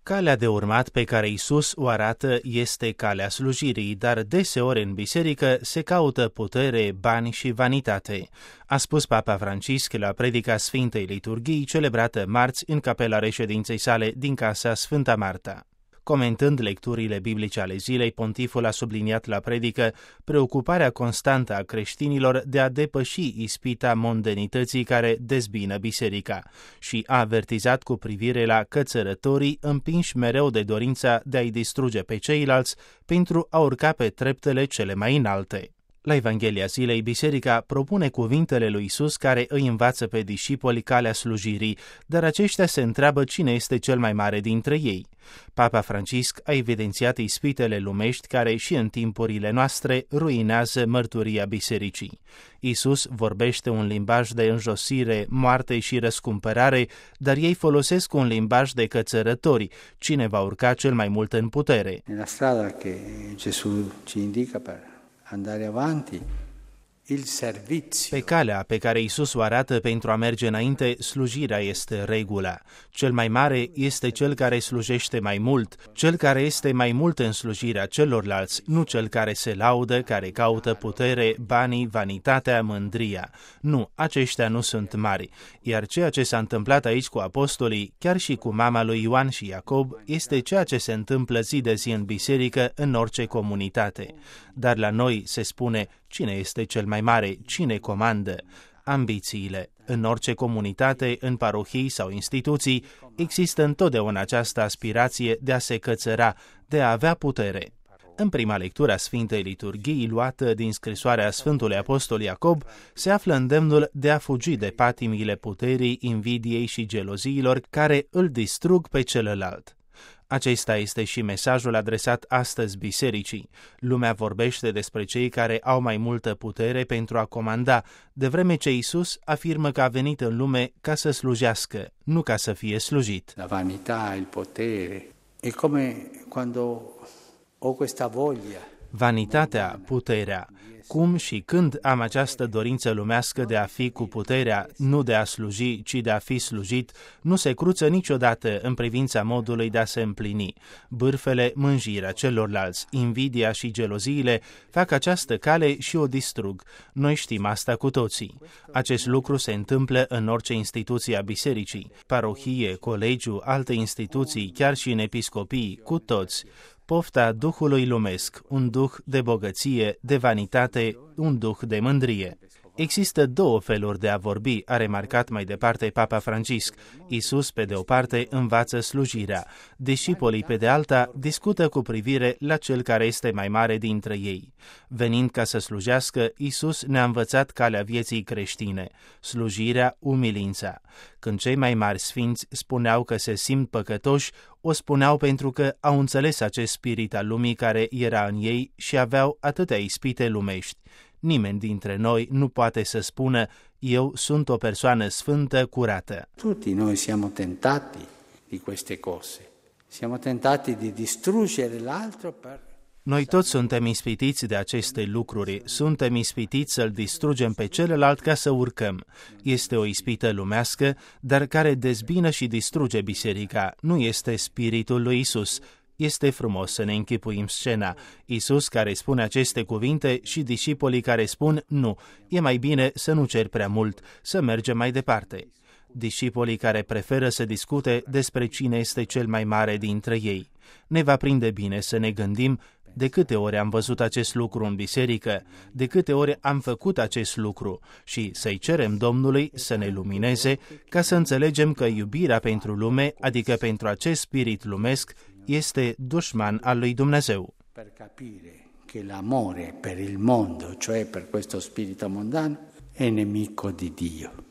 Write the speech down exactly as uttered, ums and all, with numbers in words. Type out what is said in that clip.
Calea de urmat pe care Iisus o arată este calea slujirii, dar deseori în biserică se caută putere, bani și vanitate, a spus Papa Francisc la predica Sfintei Liturghii celebrată marți în capela reședinței sale din casa Sfânta Marta. Comentând lecturile biblice ale zilei, pontiful a subliniat la predică preocuparea constantă a creștinilor de a depăși ispita mondenității care dezbină biserica și a avertizat cu privire la cățărătorii împinși mereu de dorința de a-i distruge pe ceilalți pentru a urca pe treptele cele mai înalte. La Evanghelia zilei, biserica propune cuvintele lui Iisus care îi învață pe discipoli calea slujirii, dar aceștia se întreabă cine este cel mai mare dintre ei. Papa Francisc a evidențiat ispitele lumești care și în timpurile noastre ruinează mărturia bisericii. Iisus vorbește un limbaj de înjosire, moarte și răscumpărare, dar ei folosesc un limbaj de cățărători, cine va urca cel mai mult în putere. Nella strada che Gesù ci indica per andare avanti, il servizio. Pe calea pe care Iisus o arată pentru a merge înainte, slujirea este regula. Cel mai mare este cel care slujește mai mult, cel care este mai mult în slujirea celorlalți, nu cel care se laudă, care caută putere, banii, vanitatea, mândria. Nu, aceștia nu sunt mari. Iar ceea ce s-a întâmplat aici cu apostolii, chiar și cu mama lui Ioan și Iacob, este ceea ce se întâmplă zi de zi în biserică, în orice comunitate. Dar la noi se spune cine este cel mai mare, cine comandă. Ambițiile. În orice comunitate, în parohii sau instituții, există întotdeauna această aspirație de a se cățăra, de a avea putere. În prima lectură a Sfintei Liturghii, luată din scrisoarea Sfântului Apostol Iacob, se află îndemnul de a fugi de patimile puterii, invidiei și geloziilor care îl distrug pe celălalt. Acesta este și mesajul adresat astăzi bisericii. Lumea vorbește despre cei care au mai multă putere pentru a comanda, de vreme ce Iisus afirmă că a venit în lume ca să slujească, nu ca să fie slujit. La vanità, il potere. E come quando ho questa voglia. Vanitatea, puterea. Cum și când am această dorință lumească de a fi cu puterea, nu de a sluji, ci de a fi slujit, nu se cruță niciodată în privința modului de a se împlini. Bârfele, mânjirea celorlalți, invidia și geloziile fac această cale și o distrug. Noi știm asta cu toții. Acest lucru se întâmplă în orice instituție a bisericii, parohie, colegiu, alte instituții, chiar și în episcopii, cu toți. Pofta duhului lumesc, un duh de bogăție, de vanitate, un duh de mândrie. Există două feluri de a vorbi, a remarcat mai departe Papa Francisc. Iisus, pe de o parte, învață slujirea. Discipolii, pe de alta, discută cu privire la cel care este mai mare dintre ei. Venind ca să slujească, Iisus ne-a învățat calea vieții creștine, slujirea, umilința. Când cei mai mari sfinți spuneau că se simt păcătoși, o spuneau pentru că au înțeles acest spirit al lumii care era în ei și aveau atâtea ispite lumești. Nimeni dintre noi nu poate să spună, eu sunt o persoană sfântă, curată. Tutti noi siamo tentati di queste cose. Siamo tentati di distruggere l'altro per... Noi toți suntem ispitiți de aceste lucruri, suntem ispitiți să-l distrugem pe celălalt ca să urcăm. Este o ispită lumească, dar care dezbină și distruge biserica, nu este spiritul lui Iisus. Este frumos să ne închipuim scena. Iisus care spune aceste cuvinte și discipolii care spun nu, e mai bine să nu cer prea mult, să mergem mai departe. Discipolii care preferă să discute despre cine este cel mai mare dintre ei. Ne va prinde bine să ne gândim de câte ori am văzut acest lucru în biserică, de câte ori am făcut acest lucru și să-i cerem Domnului să ne lumineze ca să înțelegem că iubirea pentru lume, adică pentru acest spirit lumesc, este dușman al lui Dumnezeu. Per capire che l'amore per il mondo, cioè per questo spirito mondano, è nemico di Dio.